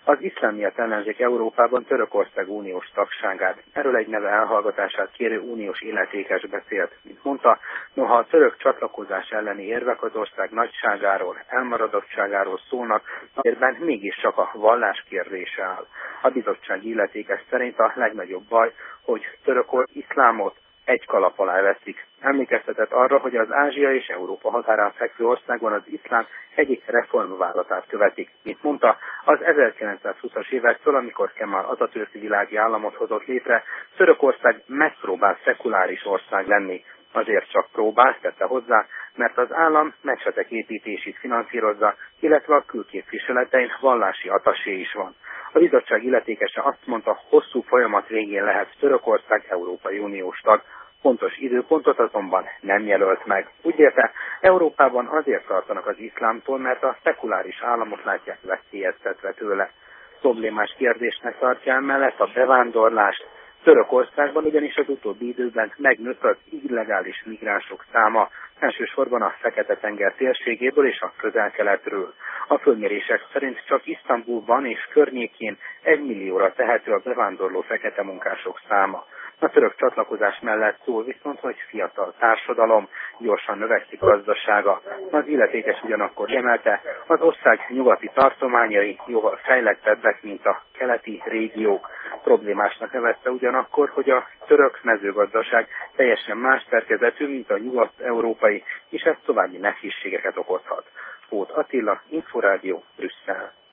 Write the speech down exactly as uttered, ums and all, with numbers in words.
Az iszlám miatt ellenzék Európában Törökország uniós tagságát, erről egy neve elhallgatását kérő uniós illetékes beszélt. Mint mondta, noha a török csatlakozás elleni érvek az ország nagyságáról, elmaradottságáról szólnak, érben mégiscsak a vallás kérdése áll. A bizottság illetékes szerint a legnagyobb baj, hogy Törökország iszlámot egy kalap alá veszik. Emlékeztetett arra, hogy az Ázsia és Európa határán fekvő országban az iszlám egyik reformvállalatát követik. Mint mondta, az ezerkilencszázhúszas évektől, amikor Kemal Atatürk világi államot hozott létre, Törökország megpróbál szekuláris ország lenni. Azért csak próbál, tette hozzá, mert az állam mecsetek építését finanszírozza, illetve a külképviseletein vallási atasé is van. A bizottság illetékese azt mondta, hosszú folyamat végén lehet Törökország Európai Uniós tag. Pontos időpontot azonban nem jelölt meg. Úgy érte, Európában azért tartanak az iszlámtól, mert a szekuláris államok látják veszélyeztetve tőle. Problémás kérdésnek tartja emellett a bevándorlást. Törökországban ugyanis az utóbbi időben megnőtt az illegális migránsok száma, elsősorban a Fekete-tenger térségéből és a Közel-Keletről. A fölmérések szerint csak Isztambulban és környékén egy millióra tehető a bevándorló fekete munkások száma. A török csatlakozás mellett szól viszont, hogy fiatal társadalom, gyorsan növekszik gazdasága. Az illetékes ugyanakkor emelte, az ország nyugati tartományai jóval fejlettebbek, mint a keleti régiók. Problémásnak nevezte ugyanakkor, hogy a török mezőgazdaság teljesen más szerkezetű, mint a nyugat-európai, és ez további nehézségeket okozhat. Pót Attila, Inforádió, Brüsszel.